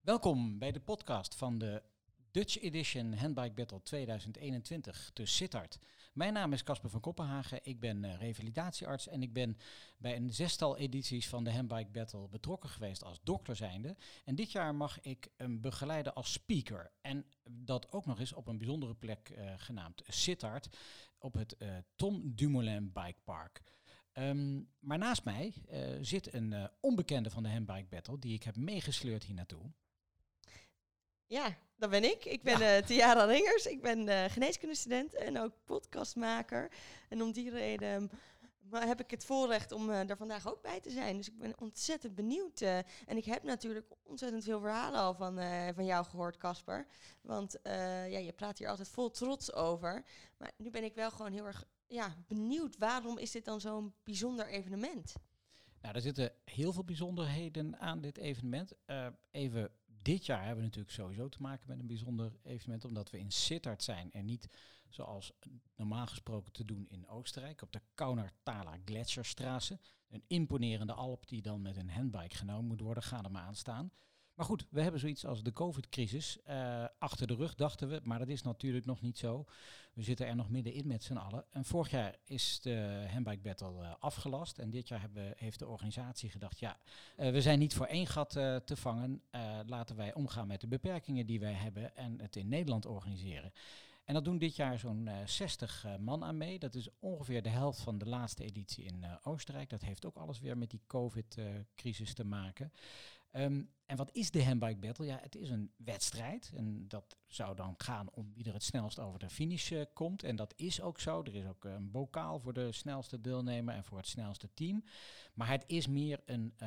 Welkom bij de podcast van de Dutch Edition Handbike Battle 2021 te Sittard. Mijn naam is Casper van Koppenhagen, ik ben revalidatiearts en ik ben bij een 6-tal edities van de Handbike Battle betrokken geweest als dokter zijnde. En dit jaar mag ik hem begeleiden als speaker en dat ook nog eens op een bijzondere plek genaamd Sittard op het Tom Dumoulin Bike Park. Maar naast mij zit een onbekende van de Handbike Battle die ik heb meegesleurd hier naartoe. Ja, dat ben ik. Ik ben Tiara Ringers. Ik ben geneeskundestudent en ook podcastmaker. En om die reden heb ik het voorrecht om er vandaag ook bij te zijn. Dus ik ben ontzettend benieuwd. En ik heb natuurlijk ontzettend veel verhalen al van jou gehoord, Casper. Want je praat hier altijd vol trots over. Maar nu ben ik wel gewoon heel erg benieuwd. Waarom is dit dan zo'n bijzonder evenement? Nou, er zitten heel veel bijzonderheden aan dit evenement. Dit jaar hebben we natuurlijk sowieso te maken met een bijzonder evenement, omdat we in Sittard zijn en niet zoals normaal gesproken te doen in Oostenrijk, op de Kaunertaler Gletscherstraße. Een imponerende alp die dan met een handbike genomen moet worden, ga er maar aan staan. Maar goed, we hebben zoiets als de COVID-crisis achter de rug, dachten we, maar dat is natuurlijk nog niet zo. We zitten er nog middenin met z'n allen. En vorig jaar is de Handbike Battle afgelast en dit jaar heeft de organisatie gedacht, we zijn niet voor één gat te vangen. Laten wij omgaan met de beperkingen die wij hebben en het in Nederland organiseren. En dat doen dit jaar zo'n 60 man aan mee. Dat is ongeveer de helft van de laatste editie in Oostenrijk. Dat heeft ook alles weer met die COVID-crisis te maken. En wat is de Handbike Battle? Ja, het is een wedstrijd. En dat zou dan gaan om wie er het snelst over de finish komt. En dat is ook zo. Er is ook een bokaal voor de snelste deelnemer en voor het snelste team. Maar het is meer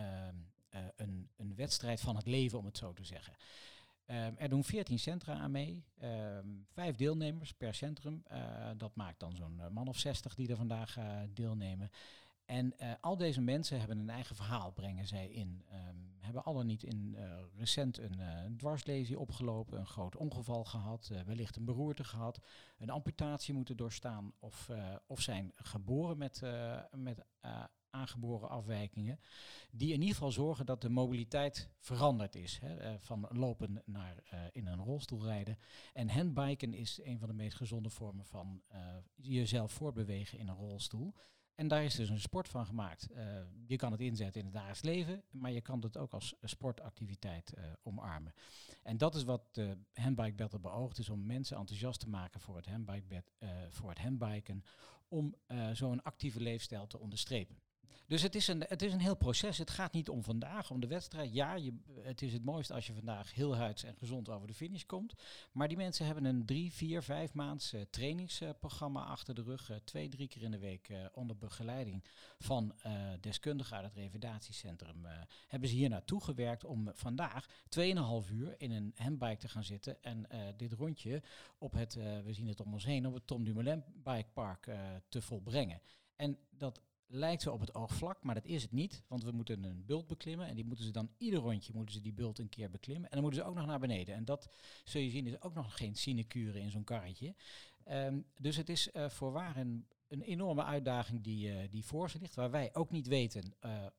een wedstrijd van het leven, om het zo te zeggen. Er doen 14 centra aan mee, 5 deelnemers per centrum. Dat maakt dan zo'n man of 60 die er vandaag deelnemen. En al deze mensen hebben een eigen verhaal, brengen zij in. Hebben alle niet recent een dwarslesie opgelopen, een groot ongeval gehad, wellicht een beroerte gehad, een amputatie moeten doorstaan of zijn geboren met aangeboren afwijkingen, die in ieder geval zorgen dat de mobiliteit veranderd is. Van lopen naar in een rolstoel rijden. En handbiken is een van de meest gezonde vormen van jezelf voortbewegen in een rolstoel. En daar is dus een sport van gemaakt. Je kan het inzetten in het dagelijks leven, maar je kan het ook als sportactiviteit omarmen. En dat is wat de Handbike Battle beoogt, is om mensen enthousiast te maken voor het handbiken, om zo'n actieve leefstijl te onderstrepen. Dus het is een heel proces. Het gaat niet om vandaag, om de wedstrijd. Ja, het is het mooiste als je vandaag heel huids en gezond over de finish komt. Maar die mensen hebben een 3, 4, 5 maands trainingsprogramma achter de rug. 2, 3 keer in de week onder begeleiding van deskundigen uit het revalidatiecentrum. Hebben ze hier naartoe gewerkt om vandaag 2,5 uur in een handbike te gaan zitten. En dit rondje op we zien het om ons heen, op het Tom Dumoulin Bike Park te volbrengen. En dat lijkt zo op het oogvlak, maar dat is het niet. Want we moeten een bult beklimmen en die moeten ze dan ieder rondje die bult een keer beklimmen. En dan moeten ze ook nog naar beneden. En dat, zul je zien, is ook nog geen sinecure in zo'n karretje. Dus het is voorwaar een enorme uitdaging die voor ze ligt. Waar wij ook niet weten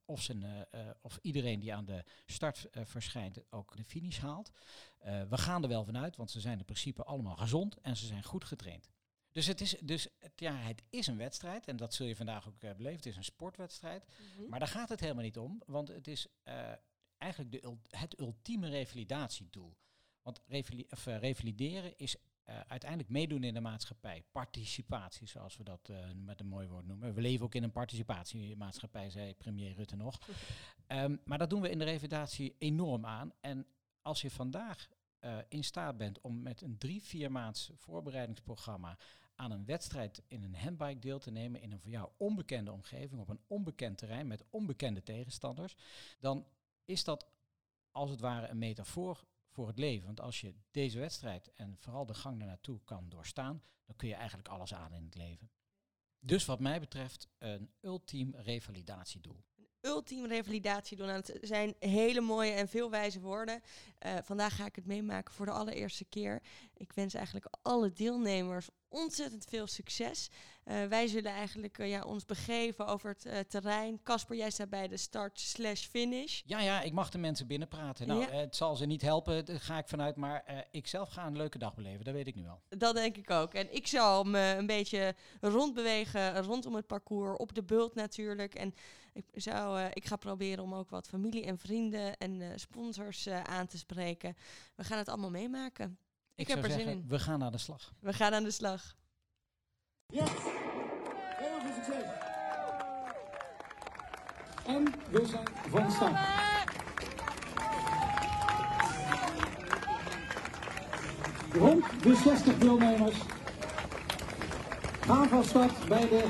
of iedereen die aan de start verschijnt ook de finish haalt. We gaan er wel vanuit, want ze zijn in principe allemaal gezond en ze zijn goed getraind. Dus het is een wedstrijd en dat zul je vandaag ook beleven. Het is een sportwedstrijd, maar daar gaat het helemaal niet om. Want het is eigenlijk het ultieme revalidatiedoel. Want revalideren is uiteindelijk meedoen in de maatschappij. Participatie, zoals we dat met een mooi woord noemen. We leven ook in een participatiemaatschappij, zei premier Rutte nog. Maar dat doen we in de revalidatie enorm aan. En als je vandaag in staat bent om met een 3-4 maands voorbereidingsprogramma aan een wedstrijd in een handbike deel te nemen in een voor jou onbekende omgeving, op een onbekend terrein met onbekende tegenstanders, dan is dat als het ware een metafoor voor het leven. Want als je deze wedstrijd en vooral de gang ernaartoe kan doorstaan, dan kun je eigenlijk alles aan in het leven. Dus wat mij betreft een ultiem revalidatiedoel. Ultiem revalidatiedoel. Nou, het zijn hele mooie en veel wijze woorden. Vandaag ga ik het meemaken voor de allereerste keer. Ik wens eigenlijk alle deelnemers ontzettend veel succes. Wij zullen eigenlijk ons begeven over het terrein. Casper, jij staat bij de start/finish. Ja, ik mag de mensen binnenpraten. Nou, het zal ze niet helpen, daar ga ik vanuit. Maar ik zelf ga een leuke dag beleven, dat weet ik nu al. Dat denk ik ook. En ik zal me een beetje rondbewegen rondom het parcours. Op de bult natuurlijk. En ik ga proberen om ook wat familie en vrienden en sponsors aan te spreken. We gaan het allemaal meemaken. Ik heb er zin in. We gaan aan de slag. We gaan aan de slag. Ja, heel veel succes. En we zijn van start. Rond de 60 deelnemers gaan van start bij de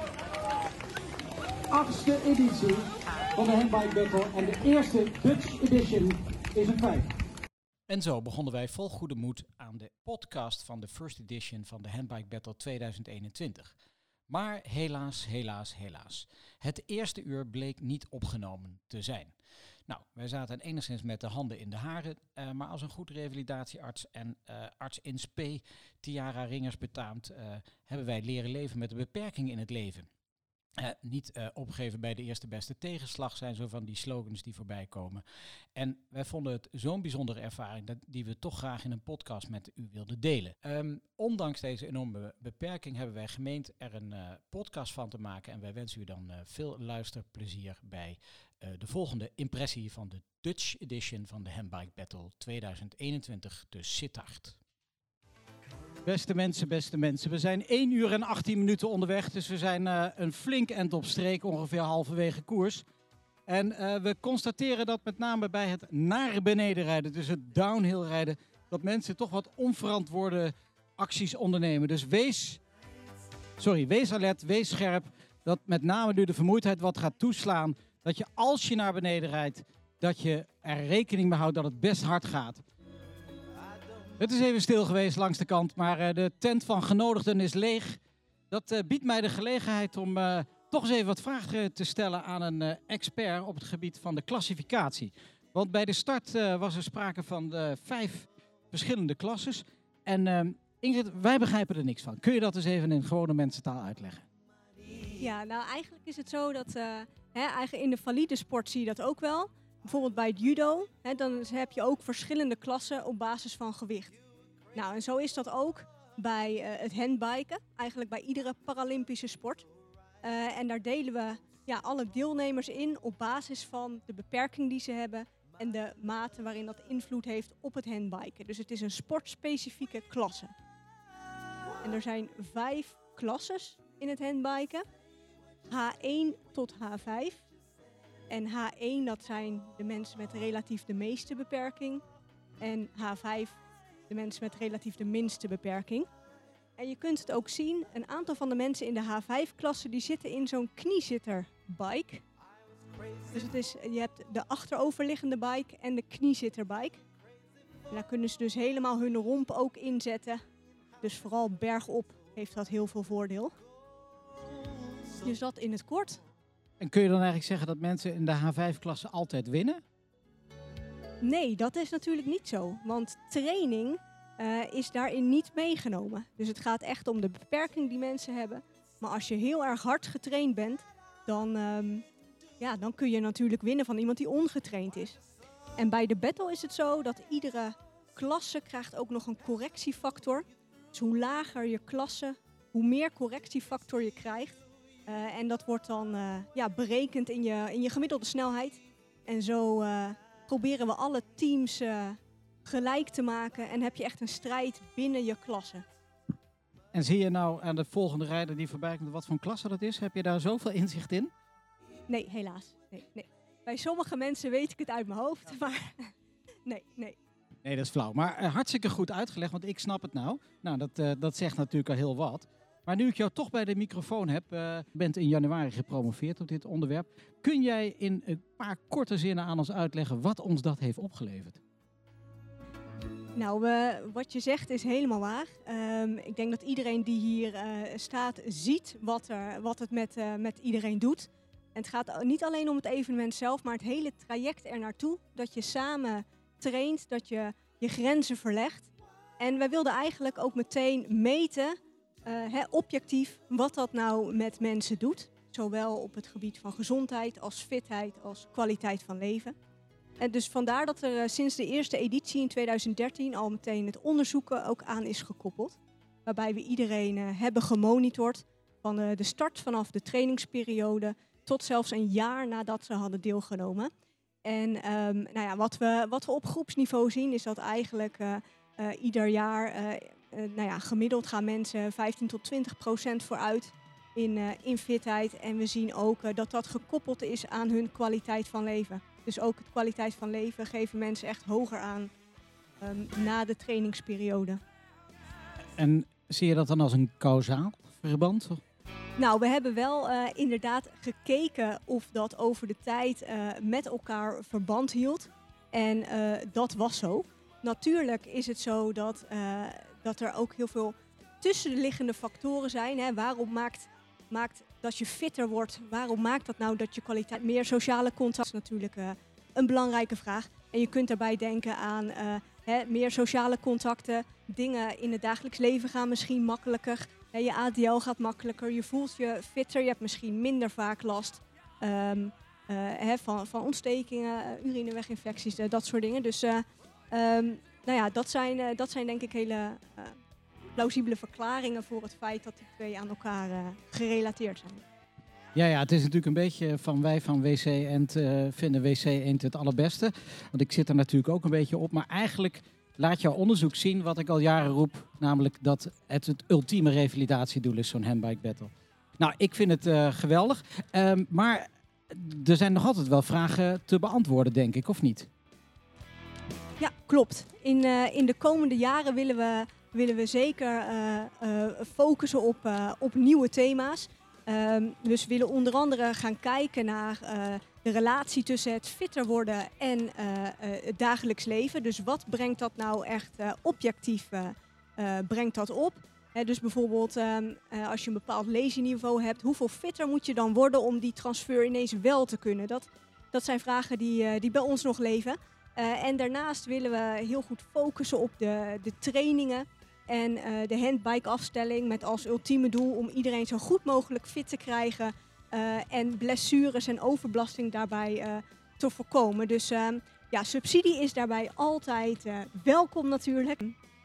8e editie van de Handbike Battle. En de eerste Dutch edition is een feit. En zo begonnen wij vol goede moed aan de podcast van de first edition van de Handbike Battle 2021. Maar helaas. Het eerste uur bleek niet opgenomen te zijn. Nou, wij zaten enigszins met de handen in de haren, maar als een goed revalidatiearts en arts in spe, Tiara Ringers betaamt, hebben wij leren leven met de beperkingen in het leven. Niet opgeven bij de eerste beste tegenslag zijn zo van die slogans die voorbij komen. En wij vonden het zo'n bijzondere ervaring die we toch graag in een podcast met u wilden delen. Ondanks deze enorme beperking hebben wij gemeend er een podcast van te maken. En wij wensen u dan veel luisterplezier bij de volgende impressie van de Dutch edition van de Handbike Battle 2021 te Sittard. Beste mensen. We zijn 1 uur en 18 minuten onderweg. Dus we zijn een flink end op streek, ongeveer halverwege koers. En we constateren dat met name bij het naar beneden rijden, dus het downhill rijden, dat mensen toch wat onverantwoorde acties ondernemen. Dus wees alert, wees scherp. Dat met name nu de vermoeidheid wat gaat toeslaan. Dat je als je naar beneden rijdt, dat je er rekening mee houdt dat het best hard gaat. Het is even stil geweest langs de kant, maar de tent van genodigden is leeg. Dat biedt mij de gelegenheid om toch eens even wat vragen te stellen aan een expert op het gebied van de klassificatie. Want bij de start was er sprake van 5 verschillende klasses. En Ingrid, wij begrijpen er niks van. Kun je dat eens even in gewone mensentaal uitleggen? Ja, nou eigenlijk is het zo dat eigenlijk in de valide sport zie je dat ook wel. Bijvoorbeeld bij het judo, dan heb je ook verschillende klassen op basis van gewicht. Nou, en zo is dat ook bij het handbiken, eigenlijk bij iedere Paralympische sport. En daar delen we alle deelnemers in op basis van de beperking die ze hebben en de mate waarin dat invloed heeft op het handbiken. Dus het is een sportspecifieke klasse. En er zijn 5 klasses in het handbiken. H1 tot H5. En H1, dat zijn de mensen met relatief de meeste beperking. En H5, de mensen met relatief de minste beperking. En je kunt het ook zien, een aantal van de mensen in de H5-klasse die zitten in zo'n kniezitterbike. Dus je hebt de achteroverliggende bike en de kniezitterbike. En daar kunnen ze dus helemaal hun romp ook inzetten. Dus vooral bergop heeft dat heel veel voordeel. Dus dat in het kort. En kun je dan eigenlijk zeggen dat mensen in de H5-klasse altijd winnen? Nee, dat is natuurlijk niet zo. Want training is daarin niet meegenomen. Dus het gaat echt om de beperking die mensen hebben. Maar als je heel erg hard getraind bent, dan kun je natuurlijk winnen van iemand die ongetraind is. En bij de battle is het zo dat iedere klasse krijgt ook nog een correctiefactor. Dus hoe lager je klasse, hoe meer correctiefactor je krijgt. En dat wordt dan berekend in je gemiddelde snelheid. En zo proberen we alle teams gelijk te maken. En heb je echt een strijd binnen je klasse. En zie je nou aan de volgende rijder die voorbij komt wat voor klasse dat is? Heb je daar zoveel inzicht in? Nee, helaas. Nee. Bij sommige mensen weet ik het uit mijn hoofd. Maar nee. Nee, dat is flauw. Maar hartstikke goed uitgelegd, want ik snap het nou. Nou, dat zegt natuurlijk al heel wat. Maar nu ik jou toch bij de microfoon heb, bent in januari gepromoveerd op dit onderwerp. Kun jij in een paar korte zinnen aan ons uitleggen wat ons dat heeft opgeleverd? Nou, wat je zegt is helemaal waar. Ik denk dat iedereen die hier staat ziet wat het met iedereen doet. En het gaat niet alleen om het evenement zelf, maar het hele traject ernaartoe. Dat je samen traint, dat je je grenzen verlegt. En wij wilden eigenlijk ook meteen meten objectief wat dat nou met mensen doet. Zowel op het gebied van gezondheid als fitheid als kwaliteit van leven. En dus vandaar dat er sinds de eerste editie in 2013 al meteen het onderzoeken ook aan is gekoppeld. Waarbij we iedereen hebben gemonitord van de start vanaf de trainingsperiode tot zelfs een jaar nadat ze hadden deelgenomen. En wat we op groepsniveau zien is dat eigenlijk ieder jaar gemiddeld gaan mensen 15-20% vooruit in fitheid. En we zien ook dat dat gekoppeld is aan hun kwaliteit van leven. Dus ook het kwaliteit van leven geven mensen echt hoger aan na de trainingsperiode. En zie je dat dan als een kausaal verband? Nou, we hebben wel inderdaad gekeken of dat over de tijd met elkaar verband hield. En dat was zo. Natuurlijk is het zo dat er ook heel veel tussenliggende factoren zijn. Hè. Waarom maakt dat je fitter wordt? Waarom maakt dat nou dat je kwaliteit meer sociale contact is natuurlijk een belangrijke vraag. En je kunt daarbij denken aan meer sociale contacten. Dingen in het dagelijks leven gaan misschien makkelijker. Je ADL gaat makkelijker. Je voelt je fitter. Je hebt misschien minder vaak last van ontstekingen, urineweginfecties, dat soort dingen. Dus dat zijn denk ik hele plausibele verklaringen voor het feit dat die twee aan elkaar gerelateerd zijn. Ja, het is natuurlijk een beetje wij van WC Eend vinden WC Eend het allerbeste. Want ik zit er natuurlijk ook een beetje op. Maar eigenlijk laat jouw onderzoek zien wat ik al jaren roep. Namelijk dat het ultieme revalidatiedoel is, zo'n handbike battle. Nou, ik vind het geweldig. Maar er zijn nog altijd wel vragen te beantwoorden, denk ik, of niet? Ja, klopt. In de komende jaren willen we zeker focussen op nieuwe thema's. Dus we willen onder andere gaan kijken naar de relatie tussen het fitter worden en het dagelijks leven. Dus wat brengt dat nou echt objectief brengt dat op? Dus bijvoorbeeld als je een bepaald lazy-niveau hebt, hoeveel fitter moet je dan worden om die transfer ineens wel te kunnen? Dat zijn vragen die bij ons nog leven. En daarnaast willen we heel goed focussen op de trainingen en de handbike-afstelling met als ultieme doel om iedereen zo goed mogelijk fit te krijgen en blessures en overbelasting daarbij te voorkomen. Dus subsidie is daarbij altijd welkom natuurlijk.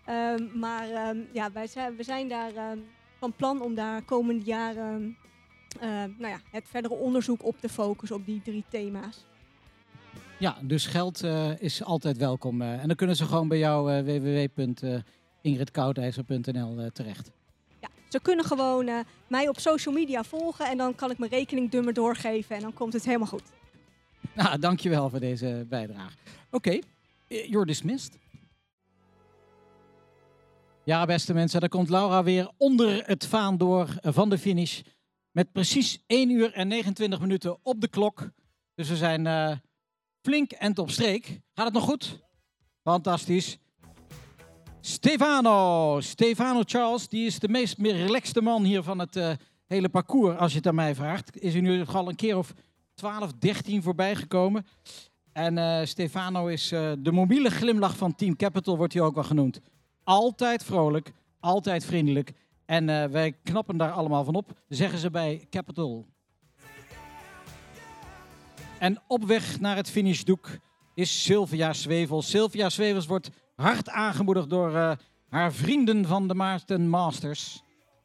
We zijn daar van plan om daar komende jaren het verdere onderzoek op te focussen op die 3 thema's. Ja, dus geld is altijd welkom. En dan kunnen ze gewoon bij jou www.ingridkoudijzer.nl terecht. Ja, ze kunnen gewoon mij op social media volgen en dan kan ik mijn rekeningnummer doorgeven en dan komt het helemaal goed. Nou, dankjewel voor deze bijdrage. Oké, you're dismissed. Ja, beste mensen, daar komt Laura weer onder het vaandor van de finish. Met precies 1 uur en 29 minuten op de klok. Dus we zijn flink en op streek. Gaat het nog goed? Fantastisch. Stefano Charles, die is de meest relaxte man hier van het hele parcours, als je het aan mij vraagt. Is er nu al een keer of 12, 13 voorbij gekomen. En Stefano is de mobiele glimlach van Team Capital, wordt hij ook wel genoemd. Altijd vrolijk, altijd vriendelijk. En wij knappen daar allemaal van op, zeggen ze bij Capital. En op weg naar het finishdoek is Sylvia Swevels. Sylvia Swevels wordt hard aangemoedigd door haar vrienden van de Maarten Masters.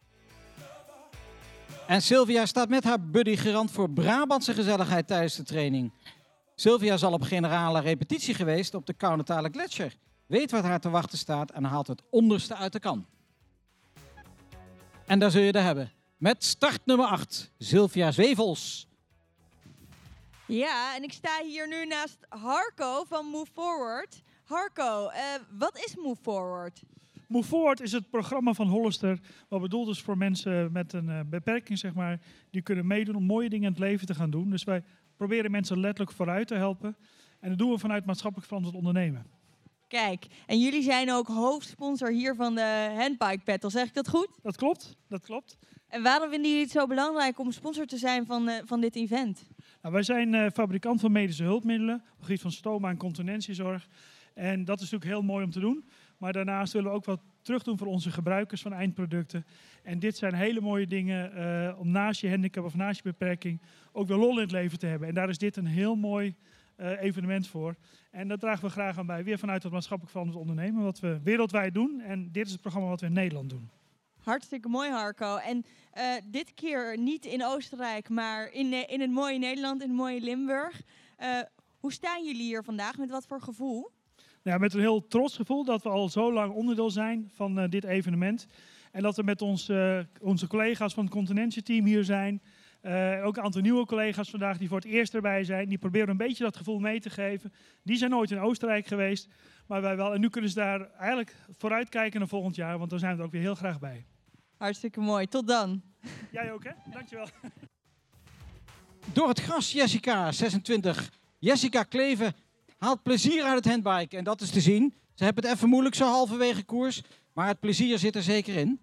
En Sylvia staat met haar buddy garant voor Brabantse gezelligheid tijdens de training. Sylvia is al op generale repetitie geweest op de Kaunertaler Gletscher. Weet wat haar te wachten staat en haalt het onderste uit de kan. En daar zul je er hebben. Met start nummer 8, Sylvia Swevels. Ja, en ik sta hier nu naast Harco van Move Forward. Harco, wat is Move Forward? Move Forward is het programma van Hollister, wat bedoeld is voor mensen met een beperking, zeg maar, die kunnen meedoen om mooie dingen in het leven te gaan doen. Dus wij proberen mensen letterlijk vooruit te helpen. En dat doen we vanuit maatschappelijk verantwoord ondernemen. Kijk, en jullie zijn ook hoofdsponsor hier van de Handbike Battle, zeg ik dat goed? Dat klopt, dat klopt. En waarom vinden jullie het zo belangrijk om sponsor te zijn van dit event? Nou, wij zijn fabrikant van medische hulpmiddelen op het gebied van stoma en continentiezorg. En dat is natuurlijk heel mooi om te doen. Maar daarnaast willen we ook wat terug doen voor onze gebruikers van eindproducten. En dit zijn hele mooie dingen om naast je handicap of naast je beperking ook weer lol in het leven te hebben. En daar is dit een heel mooi evenement voor. En daar dragen we graag aan bij. Weer vanuit het maatschappelijk verantwoord ondernemen, wat we wereldwijd doen. En dit is het programma wat we in Nederland doen. Hartstikke mooi, Harco. En dit keer niet in Oostenrijk, maar in het mooie Nederland, in het mooie Limburg. Hoe staan jullie hier vandaag? Met wat voor gevoel? Ja, met een heel trots gevoel dat we al zo lang onderdeel zijn van dit evenement. En dat we met onze collega's van het Continentie-team hier zijn. Ook een aantal nieuwe collega's vandaag die voor het eerst erbij zijn. Die proberen een beetje dat gevoel mee te geven. Die zijn nooit in Oostenrijk geweest, maar wij wel. En nu kunnen ze daar eigenlijk vooruitkijken naar volgend jaar, want daar zijn we er ook weer heel graag bij. Hartstikke mooi. Tot dan. Jij ook, hè? Dankjewel. Door het gras, Jessica, 26. Jessica Kleven haalt plezier uit het handbike. En dat is te zien. Ze hebben het even moeilijk zo halverwege koers. Maar het plezier zit er zeker in.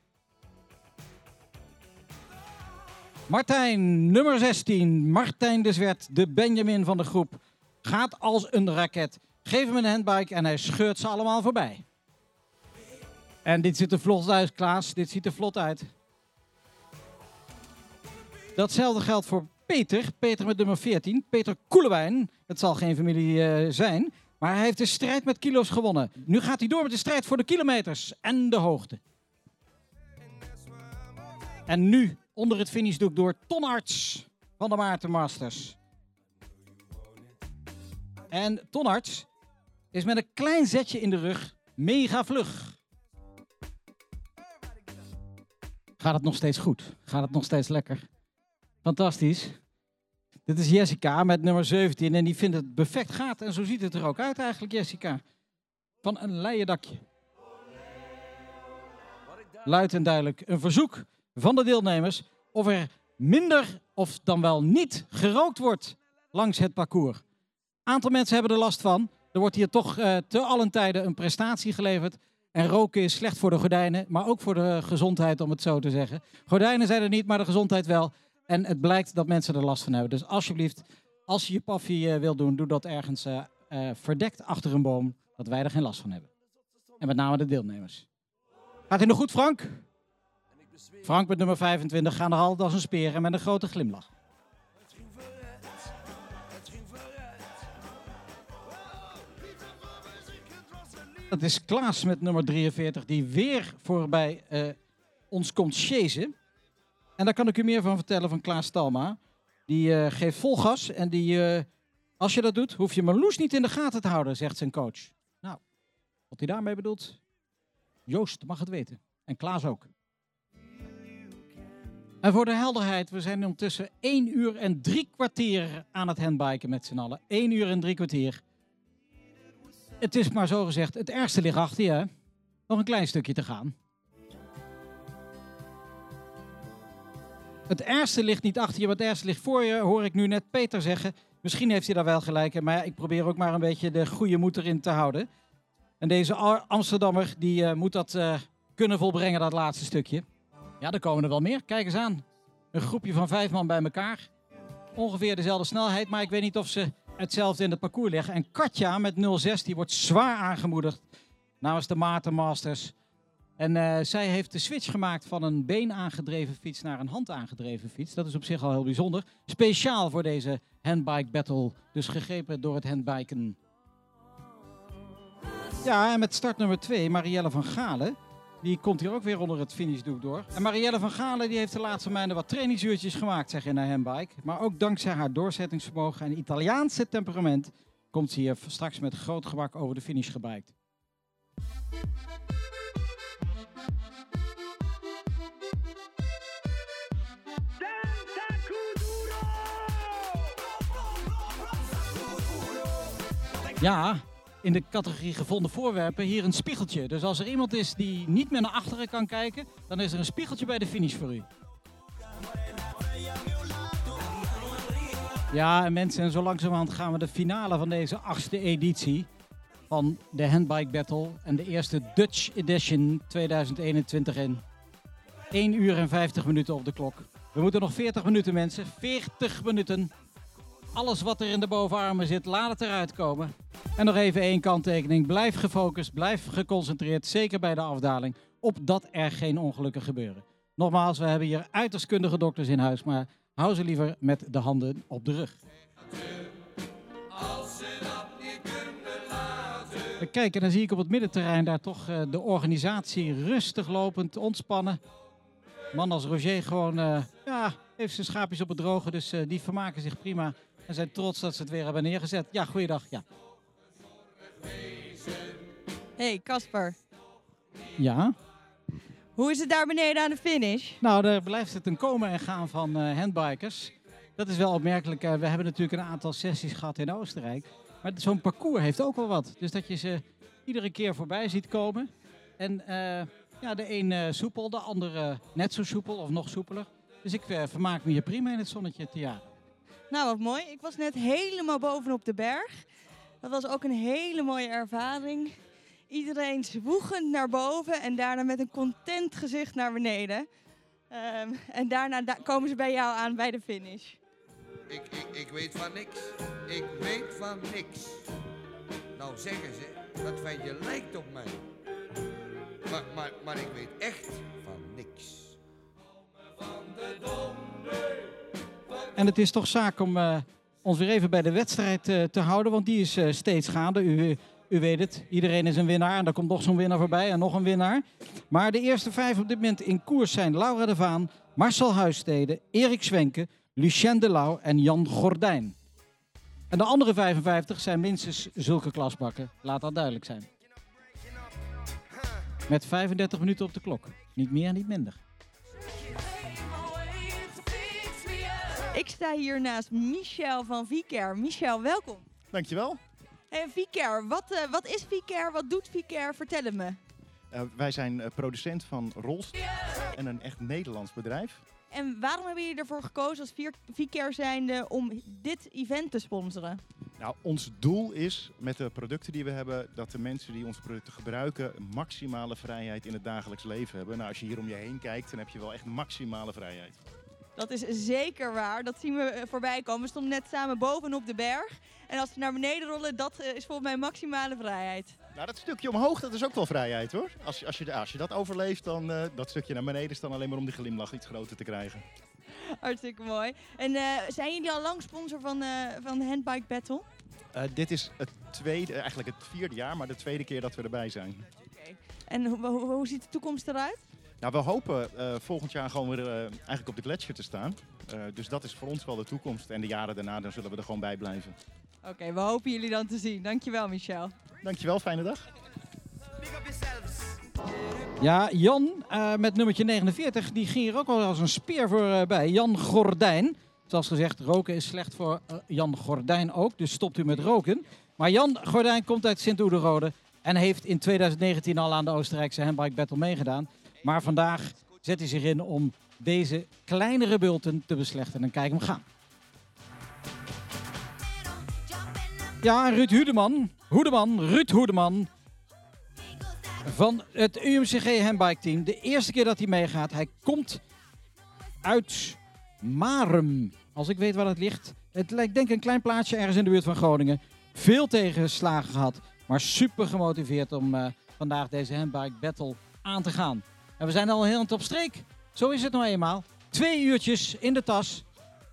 Martijn, nummer 16. Martijn de Zwert, de Benjamin van de groep. Gaat als een raket. Geef hem een handbike en hij scheurt ze allemaal voorbij. En dit ziet er vlot uit, Klaas. Dit ziet er vlot uit. Datzelfde geldt voor Peter. Peter met nummer 14. Peter Koelewijn. Het zal geen familie zijn. Maar hij heeft de strijd met kilo's gewonnen. Nu gaat hij door met de strijd voor de kilometers en de hoogte. En nu onder het finishdoek door Ton Arts van de Maarten Masters. En Ton Arts is met een klein zetje in de rug mega vlug. Gaat het nog steeds goed? Gaat het nog steeds lekker? Fantastisch. Dit is Jessica met nummer 17 en die vindt het perfect gaat. En zo ziet het er ook uit eigenlijk, Jessica. Van een leien dakje. Luid en duidelijk een verzoek van de deelnemers of er minder of dan wel niet gerookt wordt langs het parcours. Aantal mensen hebben er last van. Er wordt hier toch te allen tijde een prestatie geleverd. En roken is slecht voor de gordijnen, maar ook voor de gezondheid, om het zo te zeggen. Gordijnen zijn er niet, maar de gezondheid wel. En het blijkt dat mensen er last van hebben. Dus alsjeblieft, als je je paffie wil doen, doe dat ergens verdekt achter een boom, dat wij er geen last van hebben. En met name de deelnemers. Gaat het nog goed, Frank? Frank met nummer 25 gaan er altijd als een speer en met een grote glimlach. Dat is Klaas met nummer 43 die weer voorbij ons komt chasen. En daar kan ik u meer van vertellen van Klaas Talma. Die geeft vol gas en als je dat doet, hoef je Marloes niet in de gaten te houden, zegt zijn coach. Nou, wat hij daarmee bedoelt, Joost mag het weten. En Klaas ook. En voor de helderheid, we zijn ondertussen 1 uur en 3 kwartier aan het handbiken met z'n allen. 1 uur en 3 kwartier. Het is maar zo gezegd, het ergste ligt achter je. Hè? Nog een klein stukje te gaan. Het ergste ligt niet achter je, maar het ergste ligt voor je, hoor ik nu net Peter zeggen. Misschien heeft hij daar wel gelijk in, maar ja, ik probeer ook maar een beetje de goede moed erin te houden. En deze Amsterdammer, die moet dat kunnen volbrengen, dat laatste stukje. Ja, er komen er wel meer. Kijk eens aan. Een groepje van 5 man bij elkaar. Ongeveer dezelfde snelheid, maar ik weet niet of ze hetzelfde in het parcours leggen. En Katja met 06, die wordt zwaar aangemoedigd namens de Maarten Masters. En zij heeft de switch gemaakt van een been aangedreven fiets naar een hand aangedreven fiets. Dat is op zich al heel bijzonder. Speciaal voor deze handbike battle. Dus gegrepen door het handbiken. Ja, en met start nummer 2, Marielle van Galen. Die komt hier ook weer onder het finishdoek door. En Marielle van Galen die heeft de laatste maanden wat trainingsuurtjes gemaakt, zeg in haar handbike. Maar ook dankzij haar doorzettingsvermogen en Italiaanse temperament komt ze hier straks met groot gemak over de finish gebruikt. Ja, in de categorie gevonden voorwerpen hier een spiegeltje. Dus als er iemand is die niet meer naar achteren kan kijken, dan is er een spiegeltje bij de finish voor u. Ja, en mensen, en zo langzamerhand gaan we de finale van deze 8e editie van de Handbike Battle en de eerste Dutch Edition 2021 in. 1 uur en 50 minuten op de klok. We moeten nog 40 minuten, mensen. 40 minuten. alles wat er in de bovenarmen zit, laat het eruit komen. En nog even 1 kanttekening. Blijf gefocust, blijf geconcentreerd, zeker bij de afdaling, opdat er geen ongelukken gebeuren. Nogmaals, we hebben hier uiterst kundige dokters in huis, maar hou ze liever met de handen op de rug. Kijk, en dan zie ik op het middenterrein daar toch de organisatie rustig lopend, ontspannen. Man als Roger gewoon heeft zijn schaapjes op het droge, dus die vermaken zich prima. En zijn trots dat ze het weer hebben neergezet. Ja, goeiedag. Ja. Hey Casper, Ja? hoe is het daar beneden aan de finish? Nou, daar blijft het een komen en gaan van handbikers. Dat is wel opmerkelijk. We hebben natuurlijk een aantal sessies gehad in Oostenrijk. Maar zo'n parcours heeft ook wel wat. Dus dat je ze iedere keer voorbij ziet komen. En de een soepel, de andere net zo soepel of nog soepeler. Dus ik vermaak me hier prima in het zonnetje te jagen. Nou, wat mooi. Ik was net helemaal bovenop de berg. Dat was ook een hele mooie ervaring. Iedereen zwoegend naar boven en daarna met een content gezicht naar beneden. En daarna komen ze bij jou aan bij de finish. Ik weet van niks. Ik weet van niks. Nou zeggen ze, dat ventje lijkt op mij. Maar ik weet echt van niks. En het is toch zaak om ons weer even bij de wedstrijd te houden. Want die is steeds gaande. U weet het, iedereen is een winnaar. En daar komt nog zo'n winnaar voorbij en nog een winnaar. Maar de eerste 5 op dit moment in koers zijn Laura de Vaan, Marcel Huisstede, Erik Zwenke, Lucien de Lauw en Jan Gordijn. En de andere 55 zijn minstens zulke klasbakken. Laat dat duidelijk zijn. Met 35 minuten op de klok. Niet meer, niet minder. Ik sta hier naast Michel van Vicair. Michel, welkom. Dankjewel. Hey, Vicair, wat is Vicair? Wat doet Vicair? Vertel het me. Wij zijn producent van rolstoelen en een echt Nederlands bedrijf. En waarom hebben jullie ervoor gekozen als Vicair zijnde om dit event te sponsoren? Nou, ons doel is met de producten die we hebben dat de mensen die onze producten gebruiken maximale vrijheid in het dagelijks leven hebben. Nou, als je hier om je heen kijkt, dan heb je wel echt maximale vrijheid. Dat is zeker waar. Dat zien we voorbij komen. We stonden net samen bovenop de berg. En als we naar beneden rollen, dat is volgens mij maximale vrijheid. Nou, dat stukje omhoog, dat is ook wel vrijheid hoor. Als je dat overleeft, dan dat stukje naar beneden is dan alleen maar om die glimlach iets groter te krijgen. Hartstikke mooi. En zijn jullie al lang sponsor van de Handbike Battle? Dit is eigenlijk het 4e jaar, maar de 2e keer dat we erbij zijn. Okay. En hoe ziet de toekomst eruit? Nou, we hopen volgend jaar gewoon weer eigenlijk op de gletsjer te staan. Dus dat is voor ons wel de toekomst. En de jaren daarna dan zullen we er gewoon bij blijven. Oké, we hopen jullie dan te zien. Dankjewel, Michel. Dankjewel, fijne dag. Ja, Jan met nummertje 49, die ging er ook al als een speer voorbij. Jan Gordijn. Zoals gezegd, roken is slecht voor Jan Gordijn ook, dus stopt u met roken. Maar Jan Gordijn komt uit Sint-Oederode en heeft in 2019 al aan de Oostenrijkse Handbike Battle meegedaan. Maar vandaag zet hij zich in om deze kleinere bulten te beslechten. En kijk hem gaan. Ja, Ruud Ruud Hoedeman van het UMCG Handbike Team. De eerste keer dat hij meegaat. Hij komt uit Marum, als ik weet waar het ligt. Het lijkt denk ik een klein plaatsje ergens in de buurt van Groningen. Veel tegenslagen gehad, maar super gemotiveerd om vandaag deze Handbike Battle aan te gaan. En we zijn al heel op streek. Zo is het nou eenmaal. 2 uurtjes in de tas.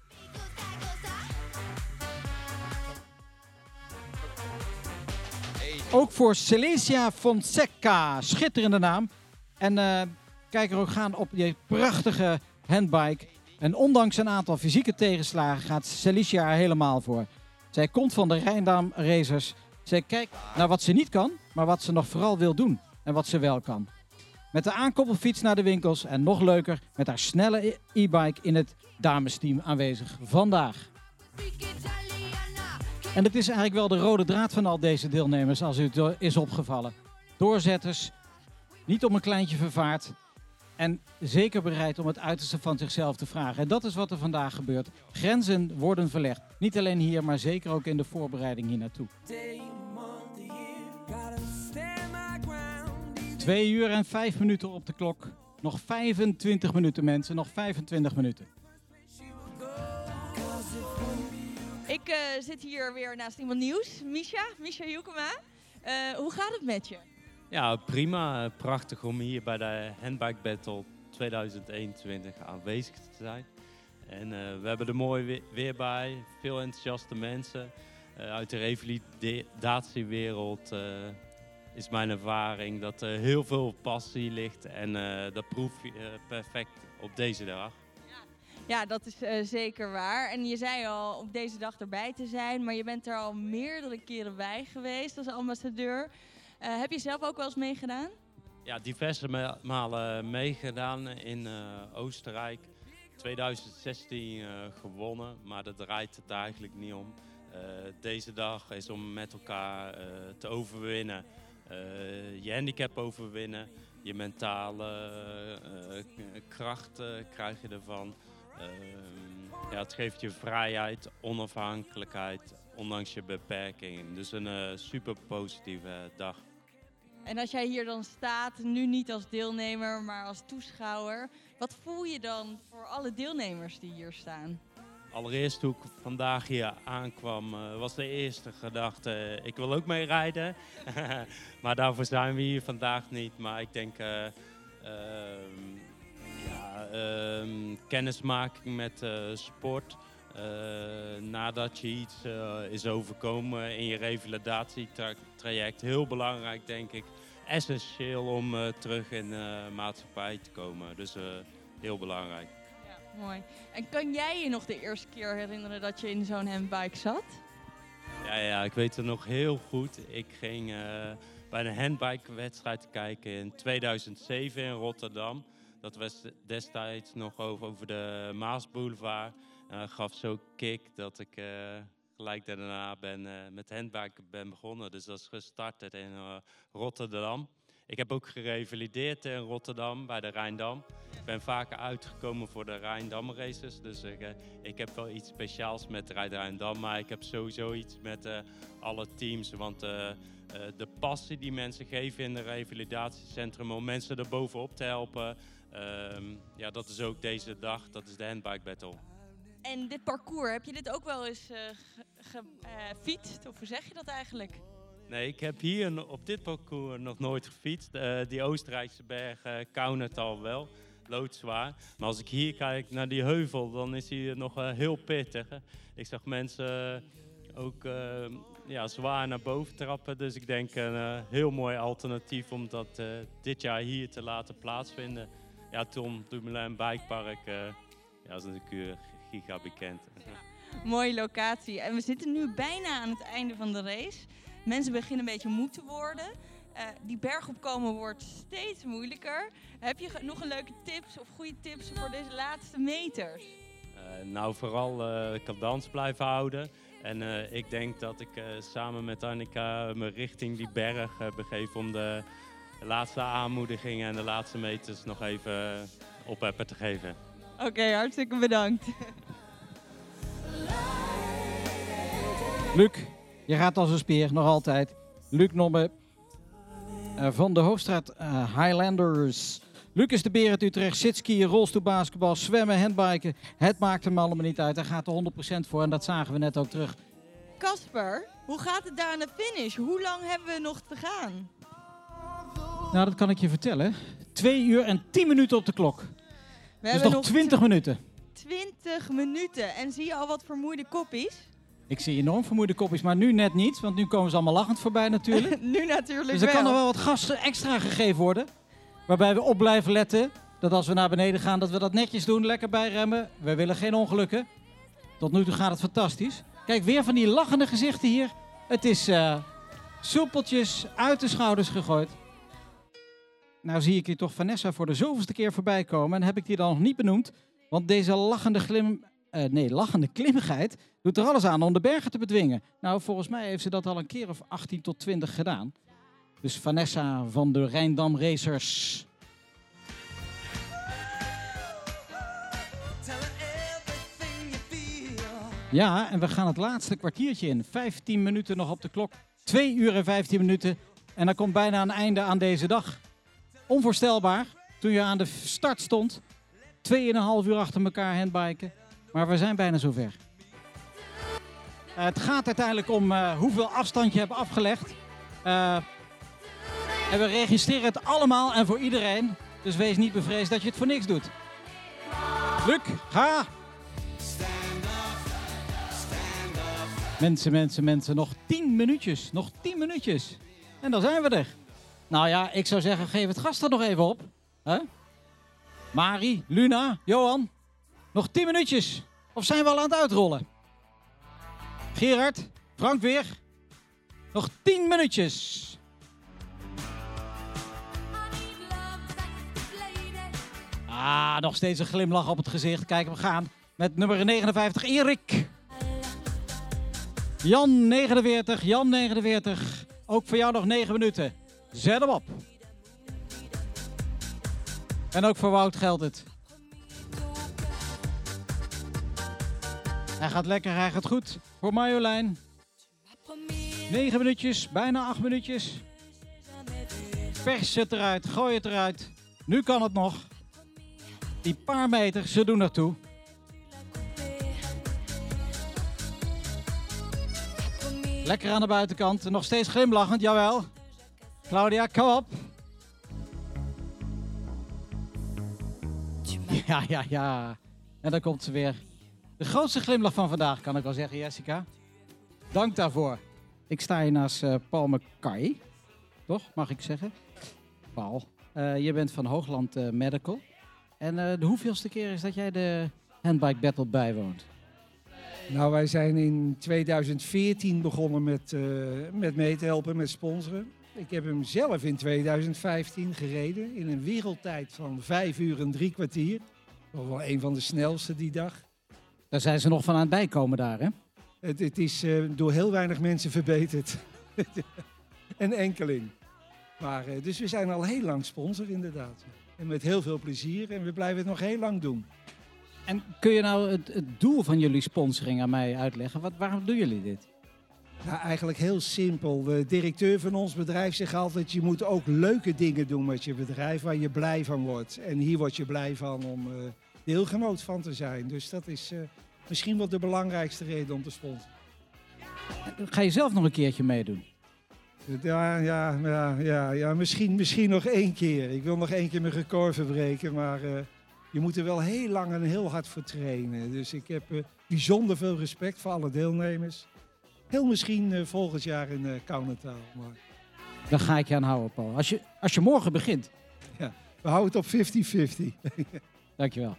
Ook voor Celesia Fonseca. Schitterende naam. En kijk er ook gaan op die prachtige handbike. En ondanks een aantal fysieke tegenslagen gaat Celesia er helemaal voor. Zij komt van de Rijndam Racers. Zij kijkt naar wat ze niet kan, maar wat ze nog vooral wil doen. En wat ze wel kan. Met de aankoppelfiets naar de winkels en nog leuker met haar snelle e-bike in het damesteam aanwezig vandaag. En het is eigenlijk wel de rode draad van al deze deelnemers als u het is opgevallen. Doorzetters, niet om een kleintje vervaard en zeker bereid om het uiterste van zichzelf te vragen. En dat is wat er vandaag gebeurt. Grenzen worden verlegd. Niet alleen hier, maar zeker ook in de voorbereiding hier naartoe. 2 uur en 5 minuten op de klok. Nog 25 minuten mensen, nog 25 minuten. Ik Ik zit hier weer naast iemand nieuws. Misha Joekema. Hoe gaat het met je? Ja, prima. Prachtig om hier bij de Handbike Battle 2021 aanwezig te zijn. En we hebben er mooi weer bij. Veel enthousiaste mensen. Uit de revalidatiewereld is mijn ervaring dat er heel veel passie ligt. En dat proef je perfect op deze dag. Ja, dat is zeker waar. En je zei al op deze dag erbij te zijn, maar je bent er al meerdere keren bij geweest als ambassadeur. Heb je zelf ook wel eens meegedaan? Ja, diverse malen meegedaan in Oostenrijk. 2016 gewonnen, maar dat draait het eigenlijk niet om. Deze dag is om met elkaar te overwinnen. Je handicap overwinnen, je mentale kracht krijg je ervan. Ja, het geeft je vrijheid, onafhankelijkheid, ondanks je beperkingen. Dus een super positieve dag. En als jij hier dan staat, nu niet als deelnemer, maar als toeschouwer, wat voel je dan voor alle deelnemers die hier staan? Allereerst toen ik vandaag hier aankwam, was de eerste gedachte, ik wil ook mee rijden. Maar daarvoor zijn we hier vandaag niet. Maar ik denk, kennismaking met sport. Nadat je iets is overkomen in je revalidatietraject. Heel belangrijk, denk ik. Essentieel om terug in de maatschappij te komen. Dus heel belangrijk. Ja, mooi. En kan jij je nog de eerste keer herinneren dat je in zo'n handbike zat? Ja, ik weet het nog heel goed. Ik ging bij een handbike-wedstrijd kijken in 2007 in Rotterdam. Dat was destijds nog over de Maasboulevard. Gaf zo kick dat ik gelijk daarna met handbiken ben begonnen. Dus dat is gestart in Rotterdam. Ik heb ook gerevalideerd in Rotterdam bij de Rijndam. Ik ben vaker uitgekomen voor de Rijndam races. Dus ik heb wel iets speciaals met de Rijndam. Maar ik heb sowieso iets met alle teams. Want de passie die mensen geven in het revalidatiecentrum om mensen er bovenop te helpen. Ja, dat is ook deze dag. Dat is de Handbike Battle. En dit parcours, heb je dit ook wel eens gefietst? Of hoe zeg je dat eigenlijk? Nee, ik heb hier op dit parcours nog nooit gefietst. Die Oostenrijkse berg Kaunertal wel, loodzwaar. Maar als ik hier kijk naar die heuvel, dan is hij nog heel pittig. Ik zag mensen ook zwaar naar boven trappen. Dus ik denk een heel mooi alternatief om dat dit jaar hier te laten plaatsvinden. Ja, Tom Dumoulin Bikepark, dat is natuurlijk giga bekend. Ja, mooie locatie. En we zitten nu bijna aan het einde van de race. Mensen beginnen een beetje moe te worden. Die berg opkomen wordt steeds moeilijker. Heb je nog een leuke tips of goede tips voor deze laatste meters? Nou, vooral cadans blijven houden. En ik denk dat ik samen met Annika me richting die berg begeef om de laatste aanmoediging en de laatste meters nog even opheppen te geven. Oké, hartstikke bedankt. Luc, je gaat als een speer, nog altijd. Luc Nobbe van de Hoofdstraat Highlanders. Luc is de beer uit Utrecht, zitskiën, rolstoelbasketbal, zwemmen, handbiken. Het maakt hem allemaal niet uit. Hij gaat er 100% voor en dat zagen we net ook terug. Casper, hoe gaat het daar aan de finish? Hoe lang hebben we nog te gaan? Nou, dat kan ik je vertellen. 2 uur en 10 minuten op de klok. We dus hebben nog 20 minuten. 20 minuten. En zie je al wat vermoeide koppies? Ik zie enorm vermoeide kopjes, maar nu net niet. Want nu komen ze allemaal lachend voorbij natuurlijk. Nu natuurlijk dus er kan nog wel wat gas extra gegeven worden. Waarbij we op blijven letten dat als we naar beneden gaan, dat we dat netjes doen. Lekker bijremmen. We willen geen ongelukken. Tot nu toe gaat het fantastisch. Kijk, weer van die lachende gezichten hier. Het is soepeltjes uit de schouders gegooid. Nou zie ik hier toch Vanessa voor de zoveelste keer voorbij komen. En heb ik die dan nog niet benoemd. Want deze lachende klimmigheid doet er alles aan om de bergen te bedwingen. Nou, volgens mij heeft ze dat al een keer of 18 tot 20 gedaan. Dus Vanessa van de Rijndam Racers. Ja, en we gaan het laatste kwartiertje in. 15 minuten nog op de klok. 2 uur en 15 minuten. En dan komt bijna een einde aan deze dag. Onvoorstelbaar. Toen je aan de start stond. 2,5 uur achter elkaar handbiken. Maar we zijn bijna zover. Het gaat uiteindelijk om hoeveel afstand je hebt afgelegd. En we registreren het allemaal en voor iedereen. Dus wees niet bevreesd dat je het voor niks doet. Luc, ga! Mensen, nog 10 minuutjes. Nog 10 minuutjes. En dan zijn we er. Nou ja, ik zou zeggen, geef het gas er nog even op. Huh? Mari, Luna, Johan. Nog 10 minuutjes. Of zijn we al aan het uitrollen? Gerard, Frank weer. Nog 10 minuutjes. Nog steeds een glimlach op het gezicht. Kijk, we gaan met nummer 59, Erik. Jan 49. Ook voor jou nog 9 minuten. Zet hem op. En ook voor Wout geldt het. Hij gaat lekker, hij gaat goed. Voor Marjolein. 9 minuutjes, bijna 8 minuutjes. Pers het eruit, gooi het eruit. Nu kan het nog. Die paar meter, ze doen ertoe. Lekker aan de buitenkant. Nog steeds glimlachend, jawel. Claudia, kom op. Ja. En dan komt ze weer. De grootste glimlach van vandaag, kan ik wel zeggen, Jessica. Dank daarvoor. Ik sta hier naast Paul McKay. Toch, mag ik zeggen? Paul, je bent van Hoogland Medical. En de hoeveelste keer is dat jij de Handbike Battle bijwoont? Nou, wij zijn in 2014 begonnen met mee te helpen, met sponsoren. Ik heb hem zelf in 2015 gereden in een wereldtijd van 5 uur en 3 kwartier. Dat was wel een van de snelste die dag. Daar zijn ze nog van aan het bijkomen daar, hè? Het is door heel weinig mensen verbeterd. Een enkeling. Maar, dus we zijn al heel lang sponsor inderdaad. En met heel veel plezier en we blijven het nog heel lang doen. En kun je nou het doel van jullie sponsoring aan mij uitleggen? Waarom doen jullie dit? Nou, eigenlijk heel simpel. De directeur van ons bedrijf zegt altijd, je moet ook leuke dingen doen met je bedrijf waar je blij van wordt. En hier word je blij van om deelgenoot van te zijn. Dus dat is misschien wel de belangrijkste reden om te sponsoren. Ga je zelf nog een keertje meedoen? Ja, misschien nog 1 keer. Ik wil nog 1 keer mijn record verbreken, maar je moet er wel heel lang en heel hard voor trainen. Dus ik heb bijzonder veel respect voor alle deelnemers. Heel misschien volgend jaar in Kaunertaal. Maar... Daar ga ik je aan houden, Paul. Als je morgen begint. Ja, we houden het op 50-50. Dankjewel.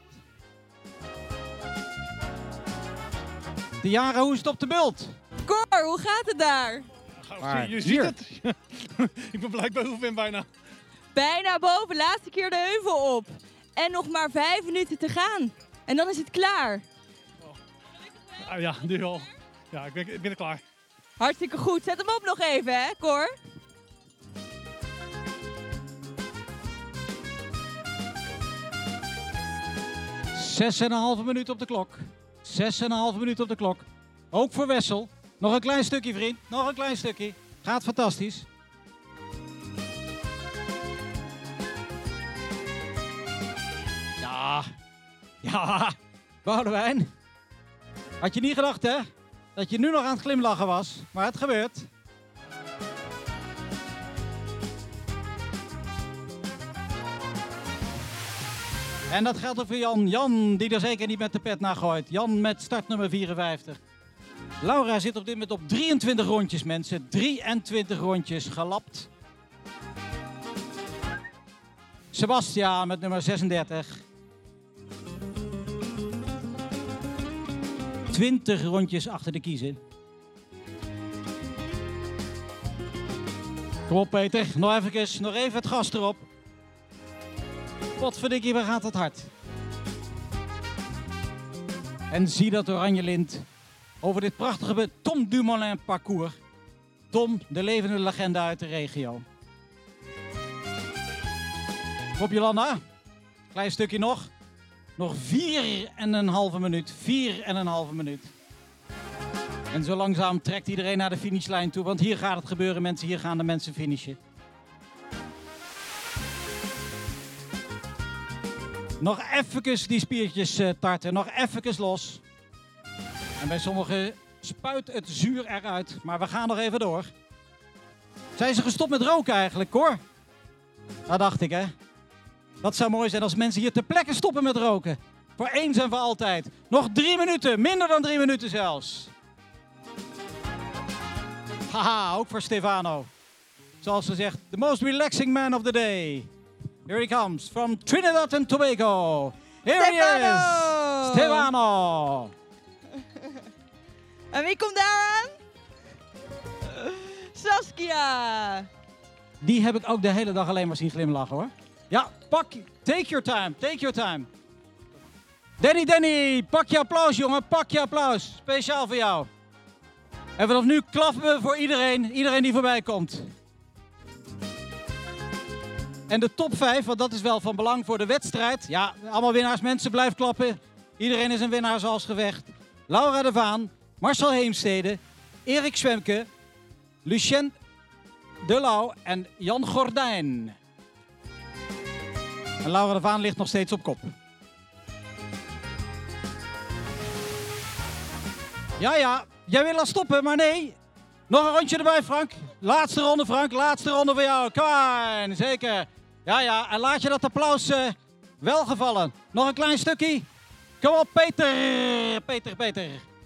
Tiara, hoe is het op de bult? Cor, hoe gaat het daar? Je ziet het. Ik ben blijkbaar ben bijna. Bijna boven, laatste keer de heuvel op. En nog maar 5 minuten te gaan. En dan is het klaar. Ja, nu al. Ja, ik ben er klaar. Hartstikke goed. Zet hem op nog even, hè, Cor? ,5 minuten op de klok. 6,5 minuten op de klok. Ook voor Wessel. Nog een klein stukje, vriend. Nog een klein stukje. Gaat fantastisch. Ja. Boudewijn. Had je niet gedacht, hè? Dat je nu nog aan het glimlachen was. Maar het gebeurt. En dat geldt ook voor Jan. Jan, die er zeker niet met de pet naar gooit. Jan met startnummer 54. Laura zit op dit moment op 23 rondjes, mensen. 23 rondjes gelapt. Sebastiaan met nummer 36. 20 rondjes achter de kiezen. Kom op, Peter. Nog even het gas erop. Potverdikkie, waar gaat het hard? En zie dat oranje lint over dit prachtige Tom Dumoulin parcours. Tom, de levende legende uit de regio. Op Jolanda. Klein stukje nog. Nog 4,5 minuut. 4,5 minuut. En zo langzaam trekt iedereen naar de finishlijn toe. Want hier gaat het gebeuren, mensen. Hier gaan de mensen finishen. Nog even die spiertjes tarten. Nog even los. En bij sommigen spuit het zuur eruit. Maar we gaan nog even door. Zijn ze gestopt met roken eigenlijk, hoor? Dat dacht ik, hè. Dat zou mooi zijn als mensen hier ter plekke stoppen met roken. Voor eens en voor altijd. Nog 3 minuten, minder dan 3 minuten zelfs. Haha, ook voor Stefano. Zoals ze zegt, the most relaxing man of the day. Here he comes, from Trinidad and Tobago. Here he is, Stefano. En wie komt daar aan? Saskia. Die heb ik ook de hele dag alleen maar zien glimlachen, hoor. Ja, take your time, take your time. Danny, pak je applaus, jongen, pak je applaus. Speciaal voor jou. En vanaf nu klappen we voor iedereen die voorbij komt. En de top 5, want dat is wel van belang voor de wedstrijd. Ja, allemaal winnaars, mensen, blijf klappen. Iedereen is een winnaar zoals gevecht. Laura de Vaan, Marcel Heemstede, Erik Zwemke, Lucien de Lauw en Jan Gordijn. En Laura de Vaan ligt nog steeds op kop. Ja, jij wil al stoppen, maar nee. Nog een rondje erbij, Frank. Laatste ronde, Frank. Laatste ronde voor jou. Come on, zeker. Ja, en laat je dat applaus wel gevallen. Nog een klein stukje. Kom op, Peter. Peter.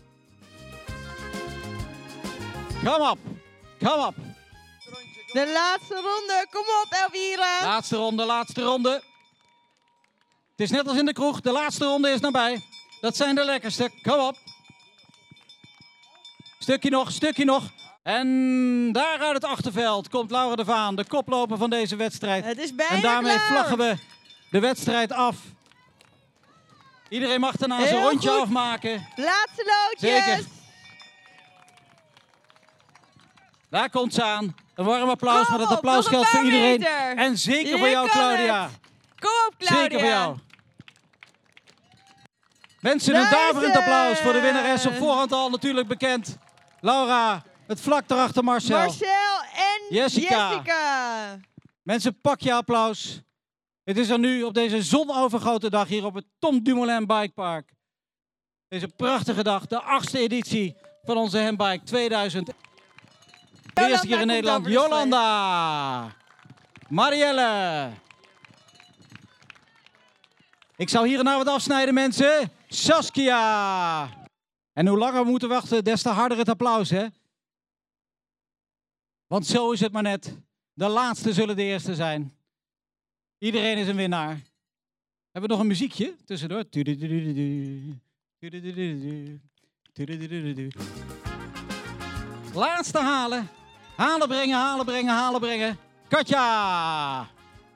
Kom op. De laatste ronde. Kom op, Elvira. Laatste ronde. Het is net als in de kroeg. De laatste ronde is nabij. Dat zijn de lekkerste. Kom op. Stukje nog. En daar uit het achterveld komt Laura de Vaan, de koploper van deze wedstrijd. Het is bijna en daarmee klaar. vlaggen we de wedstrijd af. Iedereen mag daarna zijn rondje afmaken. Laatste loodjes. Zeker. Daar komt ze aan. Een warm applaus, maar dat applaus geldt voor iedereen. Meter. En zeker voor jou, Claudia. Het. Kom op, Claudia. Zeker voor jou. Mensen, een daverend applaus voor de winnares. Op voorhand al natuurlijk bekend. Laura, het vlak daarachter Marcel. Marcel en Jessica. Mensen, pak je applaus. Het is er nu op deze zonovergoten dag hier op het Tom Dumoulin Bikepark. Deze prachtige dag, de 8e editie van onze Handbike 2000. De eerste keer in Nederland, Jolanda. Marielle. Ik zou hier en daar wat afsnijden, mensen. Saskia. En hoe langer we moeten wachten, des te harder het applaus, hè? Want zo is het maar net. De laatste zullen de eerste zijn. Iedereen is een winnaar. Hebben we nog een muziekje tussendoor? Laatste halen. Halen brengen. Katja.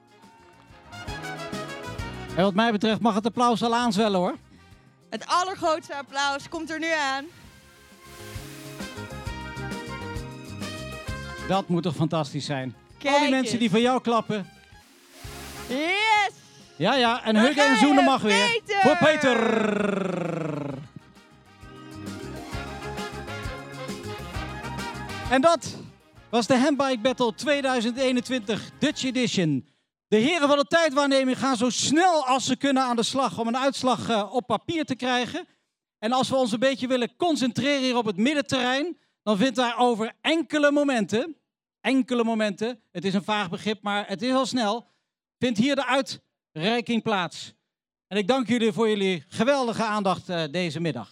En wat mij betreft mag het applaus al aanzwellen, hoor. Het allergrootste applaus komt er nu aan. Dat moet toch fantastisch zijn. Kijk al die mensen eens. die voor jou klappen. Yes! Ja, en Daar huggen ga en je, zoenen mag weer. Peter! Voor Peter. En dat was de Handbike Battle 2021 Dutch Edition. De heren van de tijdwaarneming gaan zo snel als ze kunnen aan de slag om een uitslag op papier te krijgen. En als we ons een beetje willen concentreren hier op het middenterrein, dan vindt daar over enkele momenten, het is een vaag begrip, maar het is al snel, vindt hier de uitreiking plaats. En ik dank jullie voor jullie geweldige aandacht deze middag.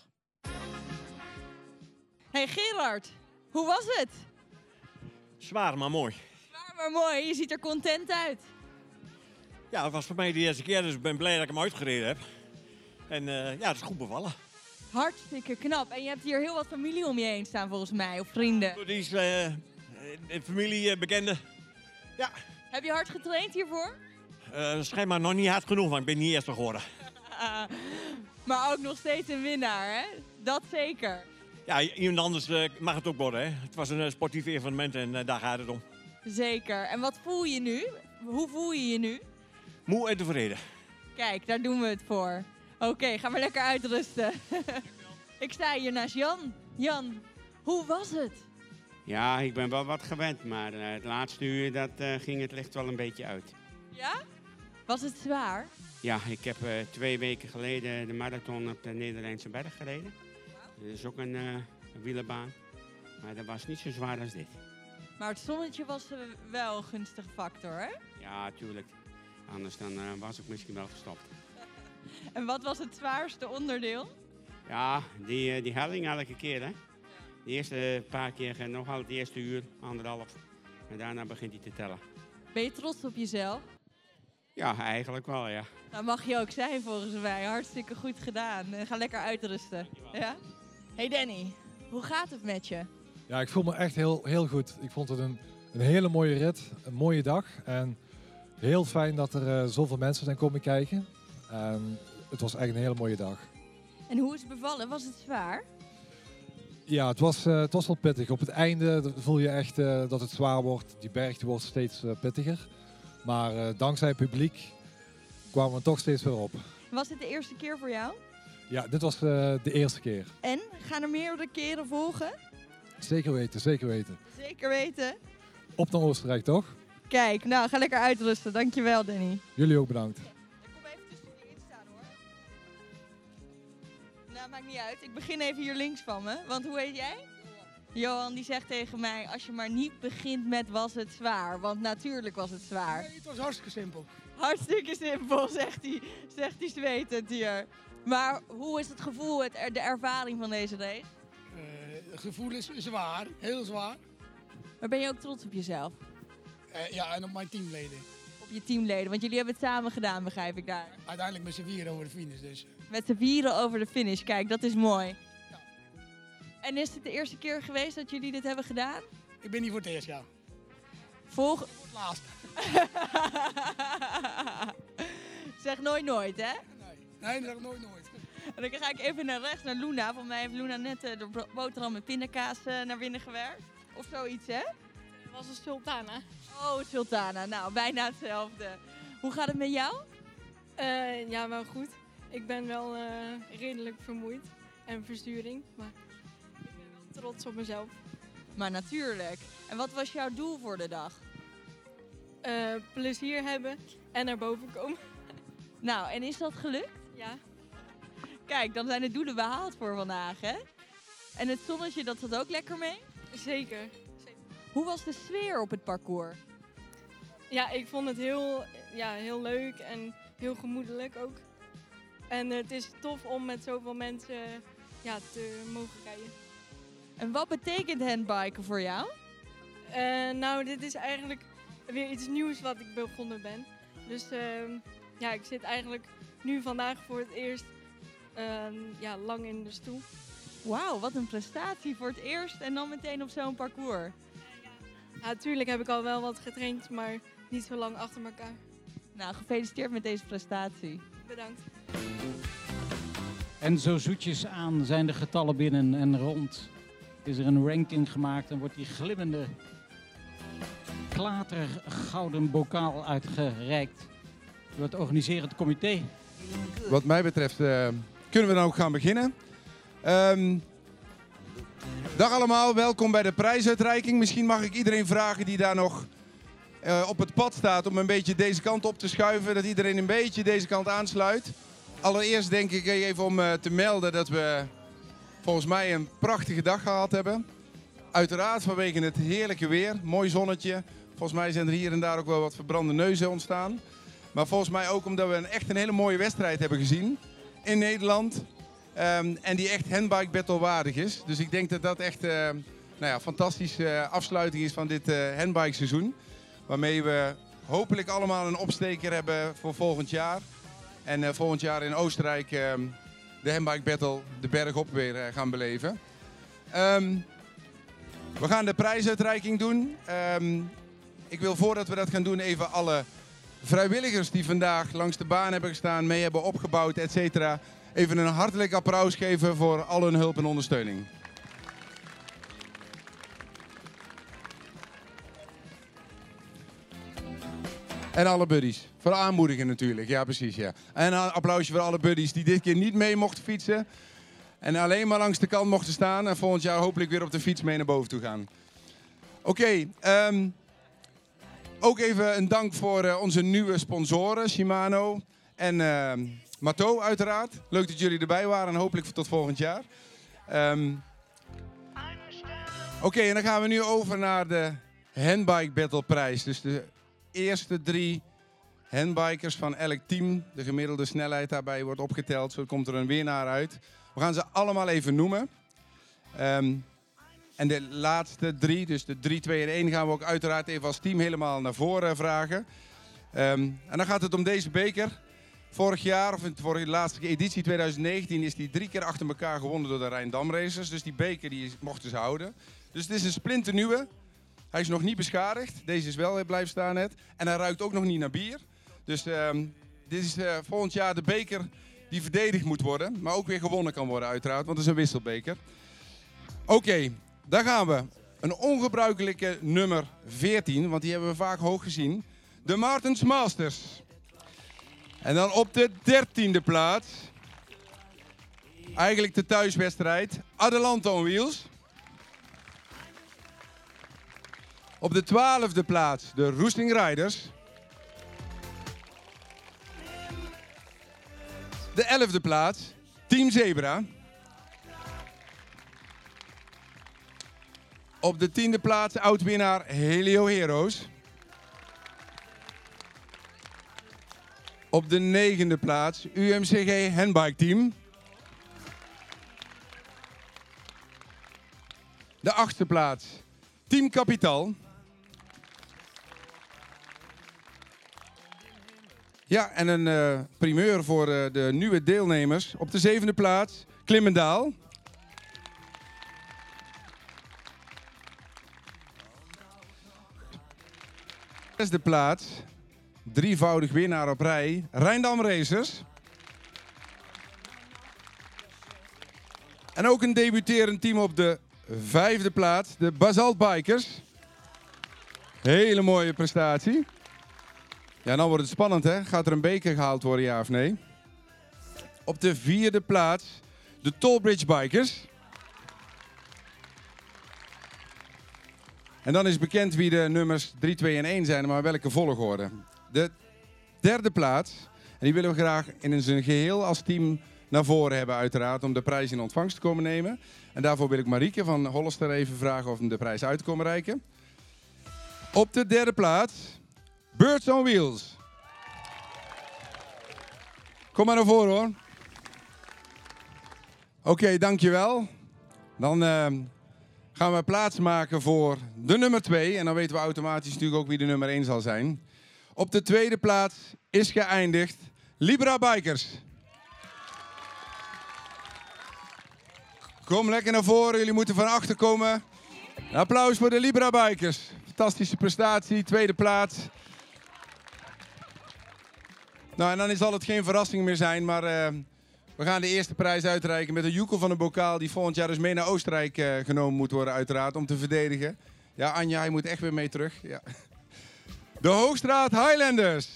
Hey Gerard, hoe was het? Zwaar, maar mooi. Zwaar maar mooi, je ziet er content uit. Ja, het was voor mij de eerste keer, dus ik ben blij dat ik hem uitgereden heb. En ja, het is goed bevallen. Hartstikke knap. En je hebt hier heel wat familie om je heen staan volgens mij, of vrienden. Die is familie, bekenden. Ja. Heb je hard getraind hiervoor? Schijnbaar nog niet hard genoeg, want ik ben niet eerste geworden. Maar ook nog steeds een winnaar, hè? Dat zeker. Ja, iemand anders mag het ook worden, hè. Het was een sportief evenement en daar gaat het om. Zeker. En wat voel je nu? Hoe voel je je nu? Moe en tevreden. Kijk, daar doen we het voor. Oké, ga maar lekker uitrusten. Ik sta hier naast Jan. Jan, hoe was het? Ja, ik ben wel wat gewend, maar het laatste uur ging het licht wel een beetje uit. Ja? Was het zwaar? Ja, ik heb 2 weken geleden de marathon op de Nederlandse Berg gereden. Dat is ook een een wielenbaan. Maar dat was niet zo zwaar als dit. Maar het zonnetje was wel een gunstige factor, hè? Ja, tuurlijk. Anders dan was ik misschien wel gestopt. En wat was het zwaarste onderdeel? Ja, die helling elke keer, hè. De eerste paar keer, nogal het eerste uur, 1,5. En daarna begint hij te tellen. Ben je trots op jezelf? Ja, eigenlijk wel, ja. Dat mag je ook zijn volgens mij. Hartstikke goed gedaan. Ga lekker uitrusten. Ja? Hey Danny, hoe gaat het met je? Ja, ik voel me echt heel goed. Ik vond het een hele mooie rit, een mooie dag. En heel fijn dat er zoveel mensen zijn komen kijken. En het was echt een hele mooie dag. En hoe is het bevallen? Was het zwaar? Ja, het was wel pittig. Op het einde voel je echt dat het zwaar wordt. Die berg wordt steeds pittiger. Maar dankzij het publiek kwamen we toch steeds weer op. Was dit de eerste keer voor jou? Ja, dit was de eerste keer. En? Gaan er meerdere keren volgen? Zeker weten, zeker weten. Zeker weten. Op naar Oostenrijk, toch? Kijk, nou, ga lekker uitrusten. Dankjewel, Danny. Jullie ook bedankt. Nou, maakt niet uit. Ik begin even hier links van me. Want hoe heet jij? Johan, die zegt tegen mij, als je maar niet begint met was het zwaar. Want natuurlijk was het zwaar. Nee, het was hartstikke simpel. Hartstikke simpel, zegt hij zwetend hier. Maar hoe is het gevoel, de ervaring van deze race? Het gevoel is zwaar, heel zwaar. Maar ben je ook trots op jezelf? Ja, en op mijn teamleden. Op je teamleden, want jullie hebben het samen gedaan, begrijp ik daar. Uiteindelijk met z'n vieren over de finish dus. Met z'n vieren over de finish, kijk, dat is mooi. Ja. En is het de eerste keer geweest dat jullie dit hebben gedaan? Ik ben hier voor het eerst, ja. Voor het laatst. Zeg nooit, hè? Nee, dat zeg nooit. En dan ga ik even naar rechts, naar Luna. Volgens mij heeft Luna net de boterham met pindakaas naar binnen gewerkt. Of zoiets, hè? Dat was een sultana. Oh, sultana. Nou, bijna hetzelfde. Hoe gaat het met jou? Ja, wel goed. Ik ben wel redelijk vermoeid en versturing. Maar ik ben wel trots op mezelf. Maar natuurlijk. En wat was jouw doel voor de dag? Plezier hebben en naar boven komen. Nou, en is dat gelukt? Ja. Kijk, dan zijn de doelen behaald voor vandaag, hè? En het zonnetje, dat zat ook lekker mee? Zeker. Hoe was de sfeer op het parcours? Ja, ik vond het heel leuk en heel gemoedelijk ook. En het is tof om met zoveel mensen te mogen rijden. En wat betekent handbiken voor jou? Nou, dit is eigenlijk weer iets nieuws wat ik begonnen ben. Dus ik zit eigenlijk nu vandaag voor het eerst lang in de stoel. Wauw, wat een prestatie voor het eerst en dan meteen op zo'n parcours. Ja, natuurlijk heb ik al wel wat getraind, maar niet zo lang achter elkaar. Nou, gefeliciteerd met deze prestatie. Bedankt. En zo zoetjes aan zijn de getallen binnen en rond. Is er een ranking gemaakt en wordt die glimmende klatergouden bokaal uitgereikt door het organiserend comité. Wat mij betreft kunnen we dan ook gaan beginnen. Dag allemaal, welkom bij de prijsuitreiking. Misschien mag ik iedereen vragen die daar nog op het pad staat om een beetje deze kant op te schuiven. Dat iedereen een beetje deze kant aansluit. Allereerst denk ik even om te melden dat we volgens mij een prachtige dag gehad hebben. Uiteraard vanwege het heerlijke weer, mooi zonnetje. Volgens mij zijn er hier en daar ook wel wat verbrande neuzen ontstaan. Maar volgens mij ook omdat we echt een hele mooie wedstrijd hebben gezien in Nederland. En die echt handbike battle waardig is. Dus ik denk dat dat echt een fantastische afsluiting is van dit handbike seizoen. Waarmee we hopelijk allemaal een opsteker hebben voor volgend jaar. En volgend jaar in Oostenrijk de handbike battle de berg op weer gaan beleven. We gaan de prijsuitreiking doen. Ik wil voordat we dat gaan doen even alle vrijwilligers die vandaag langs de baan hebben gestaan, mee hebben opgebouwd, et cetera, even een hartelijk applaus geven voor al hun hulp en ondersteuning. En alle buddies. Voor aanmoedigen natuurlijk, ja precies. Ja. En een applausje voor alle buddies die dit keer niet mee mochten fietsen. En alleen maar langs de kant mochten staan. En volgend jaar hopelijk weer op de fiets mee naar boven toe gaan. Oké, ook even een dank voor onze nieuwe sponsoren, Shimano en Mato uiteraard. Leuk dat jullie erbij waren en hopelijk tot volgend jaar. Oké, en dan gaan we nu over naar de Handbike Battle prijs. Dus de eerste 3 handbikers van elk team. De gemiddelde snelheid daarbij wordt opgeteld. Zo komt er een winnaar uit. We gaan ze allemaal even noemen. En de laatste 3, dus de 3, 2 en 1, gaan we ook uiteraard even als team helemaal naar voren vragen. En dan gaat het om deze beker. Vorig jaar, of in de laatste editie 2019, is die 3 keer achter elkaar gewonnen door de Rijndam Racers. Dus die beker die mochten ze houden. Dus het is een splinternieuwe. Hij is nog niet beschadigd. Deze is wel blijven staan net. En hij ruikt ook nog niet naar bier. Dus dit is volgend jaar de beker die verdedigd moet worden. Maar ook weer gewonnen kan worden uiteraard, want het is een wisselbeker. Oké, daar gaan we. Een ongebruikelijke nummer 14, want die hebben we vaak hoog gezien. De Martens Masters. En dan op de 13e plaats. Eigenlijk de thuiswedstrijd. Adelanto on Wheels. Op de 12e plaats de Roesting Riders. De 11e plaats Team Zebra. Op de 10e plaats oud-winnaar Helio Heroes. Op de 9e plaats UMCG Handbike Team. De 8e plaats Team Capital. Ja, en een primeur voor de nieuwe deelnemers. Op de 7e plaats Klimmendaal. De 6e plaats, drievoudig winnaar op rij, Rijndam Racers. En ook een debuterend team op de 5e plaats, de Basalt Bikers. Hele mooie prestatie. Ja, dan wordt het spannend, hè? Gaat er een beker gehaald worden, ja of nee? Op de 4e plaats, de Tollbridge Bikers. En dan is bekend wie de nummers 3, 2 en 1 zijn, maar welke volgorde. De 3e plaats, en die willen we graag in zijn geheel als team naar voren hebben uiteraard, om de prijs in ontvangst te komen nemen. En daarvoor wil ik Marieke van Hollister even vragen of hem de prijs uit te komen reiken. Op de 3e plaats, Birds on Wheels. Kom maar naar voren hoor. Oké, dankjewel. Dan gaan we plaats maken voor de nummer 2. En dan weten we automatisch natuurlijk ook wie de nummer 1 zal zijn. Op de 2e plaats is geëindigd Libra Bikers. Kom lekker naar voren, jullie moeten van achter komen. Een applaus voor de Libra Bikers. Fantastische prestatie, 2e plaats. Nou, en dan zal het geen verrassing meer zijn, maar we gaan de eerste prijs uitreiken met een joekel van een bokaal die volgend jaar dus mee naar Oostenrijk genomen moet worden uiteraard om te verdedigen. Ja, Anja, hij moet echt weer mee terug. Ja. De Hoogstraat Highlanders.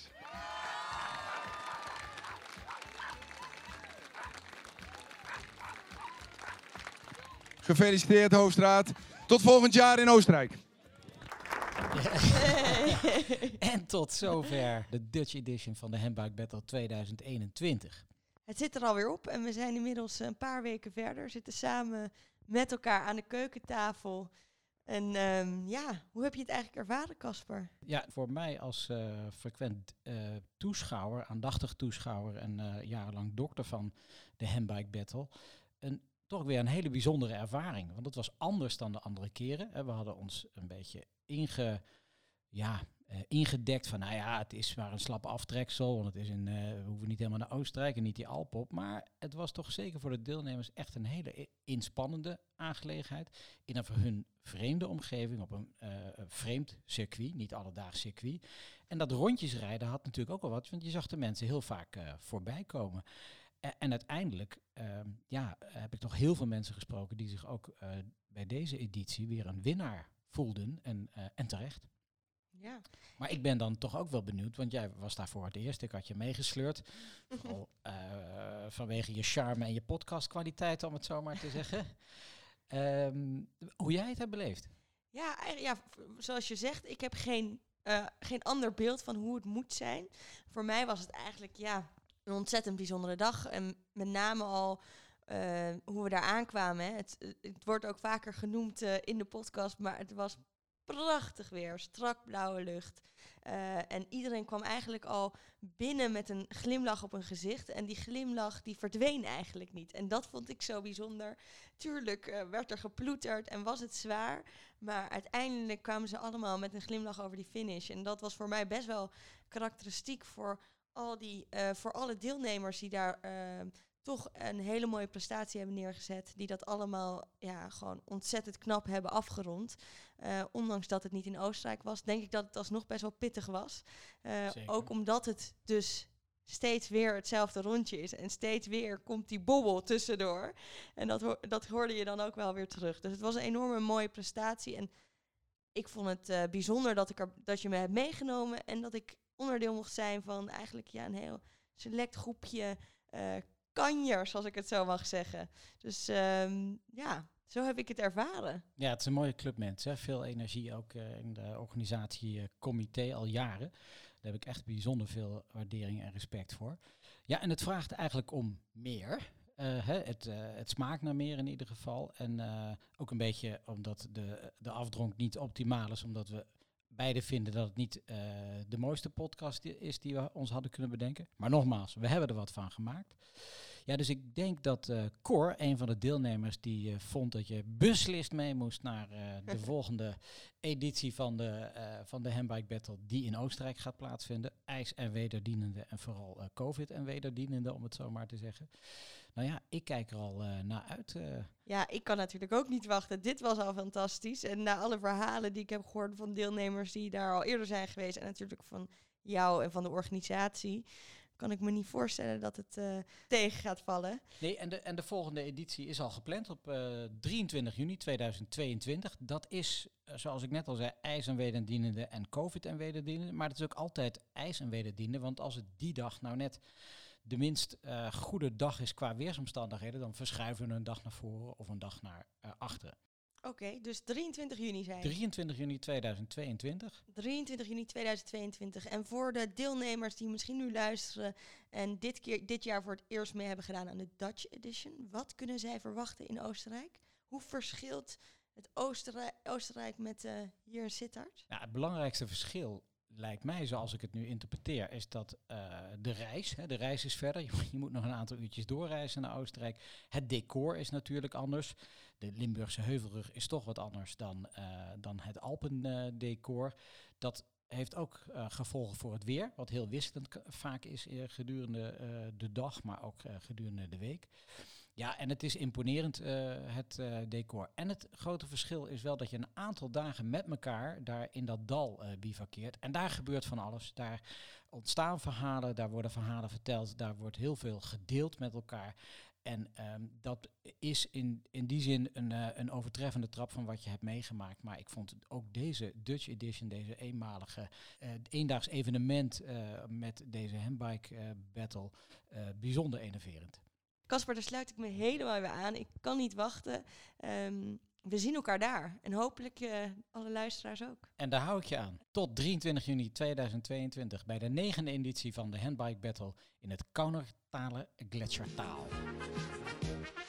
Gefeliciteerd Hoogstraat. Tot volgend jaar in Oostenrijk. En tot zover de Dutch edition van de Handbike Battle 2021. Het zit er alweer op en we zijn inmiddels een paar weken verder. Zitten samen met elkaar aan de keukentafel. En hoe heb je het eigenlijk ervaren, Casper? Ja, voor mij als frequent toeschouwer, aandachtig toeschouwer en jarenlang dokter van de Handbike Battle, toch weer een hele bijzondere ervaring. Want het was anders dan de andere keren. We hadden ons een beetje ingedekt van, het is maar een slap aftreksel, want het is we hoeven niet helemaal naar Oostenrijk en niet die Alpen op. Maar het was toch zeker voor de deelnemers echt een hele inspannende aangelegenheid. In een voor hun vreemde omgeving, op een vreemd circuit, niet alledaags circuit. En dat rondjesrijden had natuurlijk ook wel wat, want je zag de mensen heel vaak voorbij komen. En uiteindelijk heb ik toch heel veel mensen gesproken die zich ook bij deze editie weer een winnaar voelden en terecht. Ja. Maar ik ben dan toch ook wel benieuwd, want jij was daar voor het eerst. Ik had je meegesleurd. Vooral vanwege je charme en je podcastkwaliteit, om het zo maar te zeggen. Hoe jij het hebt beleefd? Ja, zoals je zegt, ik heb geen ander beeld van hoe het moet zijn. Voor mij was het eigenlijk een ontzettend bijzondere dag. En met name al hoe we daar aankwamen. Hè. Het wordt ook vaker genoemd in de podcast, maar het was prachtig weer, strak blauwe lucht. En iedereen kwam eigenlijk al binnen met een glimlach op hun gezicht. En die glimlach die verdween eigenlijk niet. En dat vond ik zo bijzonder. Tuurlijk werd er geploeterd en was het zwaar. Maar uiteindelijk kwamen ze allemaal met een glimlach over die finish. En dat was voor mij best wel karakteristiek voor alle deelnemers die daar toch een hele mooie prestatie hebben neergezet. Die dat allemaal gewoon ontzettend knap hebben afgerond. Ondanks dat het niet in Oostenrijk was, denk ik dat het alsnog best wel pittig was. Ook omdat het dus steeds weer hetzelfde rondje is. En steeds weer komt die bobbel tussendoor. En dat hoorde je dan ook wel weer terug. Dus het was een enorme mooie prestatie. En ik vond het bijzonder dat je me hebt meegenomen. En dat ik onderdeel mocht zijn van eigenlijk een heel select groepje kanjers, zoals ik het zo mag zeggen. Dus zo heb ik het ervaren. Ja, het is een mooie club mensen. Veel energie ook in de organisatiecomité al jaren. Daar heb ik echt bijzonder veel waardering en respect voor. Ja, en het vraagt eigenlijk om meer. Het smaakt naar meer in ieder geval. En ook een beetje omdat de afdronk niet optimaal is, omdat we beide vinden dat het niet de mooiste podcast is die we ons hadden kunnen bedenken. Maar nogmaals, we hebben er wat van gemaakt. Ja, dus ik denk dat Cor, een van de deelnemers die vond dat je beslist mee moest naar de volgende editie van de Handbike Battle die in Oostenrijk gaat plaatsvinden. IJs en wederdienende en vooral COVID en wederdienende, om het zo maar te zeggen. Nou ja, ik kijk er al naar uit. Ja, ik kan natuurlijk ook niet wachten. Dit was al fantastisch. En na alle verhalen die ik heb gehoord van deelnemers die daar al eerder zijn geweest en natuurlijk van jou en van de organisatie, kan ik me niet voorstellen dat het tegen gaat vallen. Nee, en de volgende editie is al gepland op 23 juni 2022. Dat is, zoals ik net al zei, IJs en wederdienende en COVID en wederdienende. Maar het is ook altijd IJs en wederdienende, want als het die dag nou net de minst goede dag is qua weersomstandigheden, dan verschuiven we een dag naar voren of een dag naar achteren. Oké, dus 23 juni zijn. 23 juni 2022. 23 juni 2022. En voor de deelnemers die misschien nu luisteren en dit jaar voor het eerst mee hebben gedaan aan de Dutch Edition, wat kunnen zij verwachten in Oostenrijk? Hoe verschilt het Oostenrijk met hier in Sittard? Nou, het belangrijkste verschil lijkt mij, zoals ik het nu interpreteer, is dat de reis is verder. Je moet nog een aantal uurtjes doorreizen naar Oostenrijk. Het decor is natuurlijk anders. De Limburgse heuvelrug is toch wat anders dan het Alpendecor. Dat heeft ook gevolgen voor het weer, wat heel wisselend vaak is gedurende de dag, maar ook gedurende de week. Ja, en het is imponerend, het decor. En het grote verschil is wel dat je een aantal dagen met elkaar daar in dat dal bivakkeert. En daar gebeurt van alles. Daar ontstaan verhalen, daar worden verhalen verteld, daar wordt heel veel gedeeld met elkaar. En dat is in die zin een overtreffende trap van wat je hebt meegemaakt. Maar ik vond ook deze Dutch Edition, deze eenmalige eendaags evenement met deze Handbike Battle bijzonder enerverend. Kasper, daar sluit ik me helemaal bij aan. Ik kan niet wachten. We zien elkaar daar. En hopelijk alle luisteraars ook. En daar hou ik je aan. Tot 23 juni 2022 bij de 9e editie van de Handbike Battle in het Kaunertaler Gletschertaal.